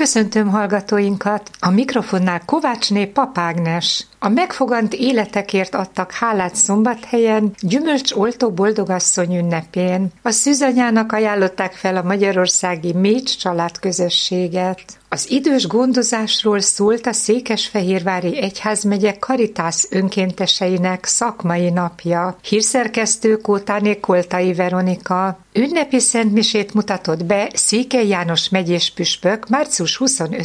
Köszöntöm hallgatóinkat! A mikrofonnál Kovácsné Papágnes. A megfogant életekért adtak hálát Szombathelyen, gyümölcsoltó boldogasszony ünnepén. A szűzanyának ajánlották fel a magyarországi Mécs családközösséget. Az idős gondozásról szólt a Székesfehérvári Egyházmegye Caritas önkénteseinek szakmai napja. Hírszerkesztő Kótáné Koltai Veronika. Ünnepi szentmisét mutatott be Székely János megyés püspök március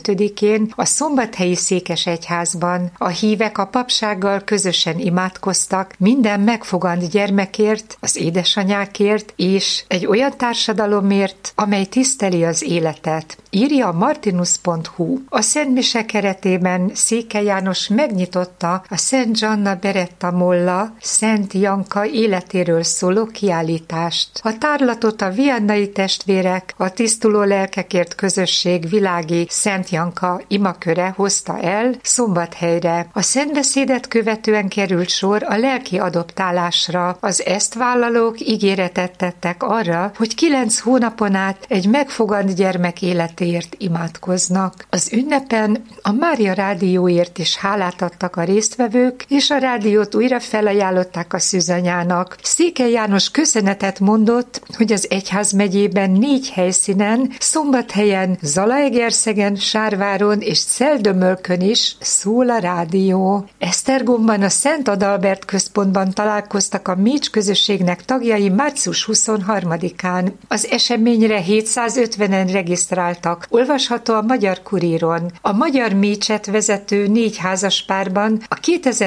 25-én a Szombathelyi Székesegyházban. A hívek a papsággal közösen imádkoztak minden megfogant gyermekért, az édesanyákért és egy olyan társadalomért, amely tiszteli az életet. Írja a martinus.hu. A szentmise keretében Székely János megnyitotta a Szent Zsanna Beretta Molla, Szent Janka életéről szóló kiállítást. A tárlatot a viannai testvérek, a Tisztuló Lelkekért Közösség világi Szent Janka imaköre hozta el Szombathelyre. A szentbeszédet követően került sor a lelki adoptálásra. Az ezt vállalók ígéretet tettek arra, hogy 9 hónapon át egy megfogant gyermek életéért imádkoznak. Az ünnepen a Mária Rádióért is hálát adtak a résztvevők, és a rádiót újra felajánlották a szűzanyának. Székely János köszönetet mondott, hogy az egyházmegyében 4 helyszínen, Szombathelyen, Zalaegerszegen, Sárváron és Szeldömölkön is szól a rádió. Esztergomban a Szent Adalbert központban találkoztak a Mécs közösségnek tagjai március 23-án. Az eseményre 750-en regisztráltak. Olvasható a Magyar Kuríron. A Magyar Mécset vezető 4 házaspárban a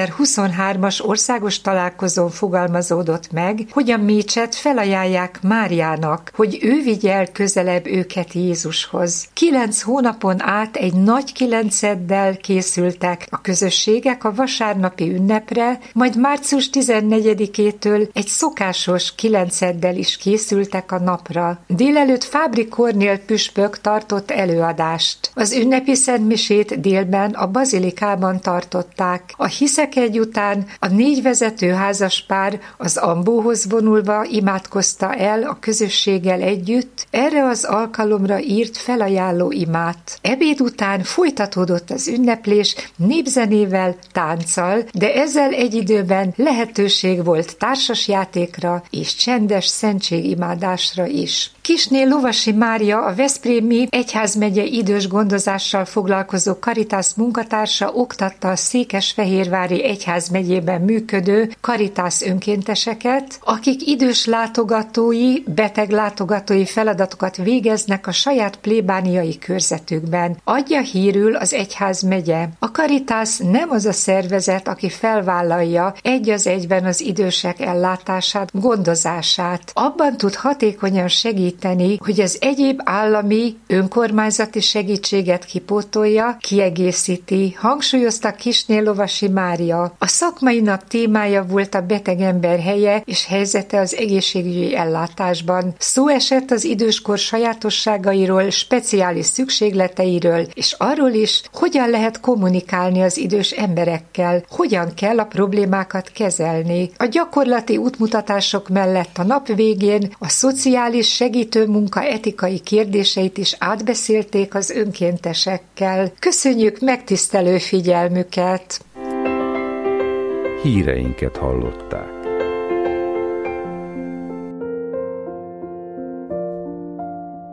2023-as országos találkozón fogalmazódott meg, hogy a Mécset felajánlják Máriának, hogy ő vigye el közelebb őket Jézushoz. 9 hónapon át egy nagy kilenceddel készültek a közösségek a vasárnapi ünnepre, majd március 14-től egy szokásos kilenceddel is készültek a napra. Délelőtt Fábri Kornél püspök tartott előadást. Az ünnepi szentmisét délben a bazilikában tartották. A hiszekegy után a 4 vezető házaspár az ambóhoz vonulva imádkozta el a közösséggel együtt erre az alkalomra írt felajánló imát. Ebéd után folytatódott az ünneplés népzenével, tánccal, de ezzel egy időben lehetőség volt társasjátékra és csendes szentségimádásra is. Kisné Lovasi Mária, a veszprémi egyházmegye idős gondozással foglalkozó Caritas munkatársa oktatta a Székesfehérvári Egyházmegyében működő Caritas önkénteseket, akik idős látogatói, beteg látogatói feladatokat végeznek a saját plébániai körzetükben. Adja hírül az egyházmegye. A Caritas nem az a szervezet, aki felvállalja egy az egyben az idősek ellátását, gondozását. Abban tud hatékonyan segíteni, hogy az egyéb állami, önkormányzati segítséget kipótolja, kiegészíti, hangsúlyozta Kisné Lovasi Mária. A szakmai nap témája volt a beteg ember helye és helyzete az egészségügyi ellátásban. Szó esett az időskor sajátosságairól, speciális szükségleteiről, és arról is, hogyan lehet kommunikálni az idős emberekkel, hogyan kell a problémákat kezelni. A gyakorlati útmutatások mellett a nap végén a szociális segítőmunka etikai kérdéseit is átbeszélték az önkéntesekkel. Köszönjük megtisztelő figyelmüket! Híreinket hallották.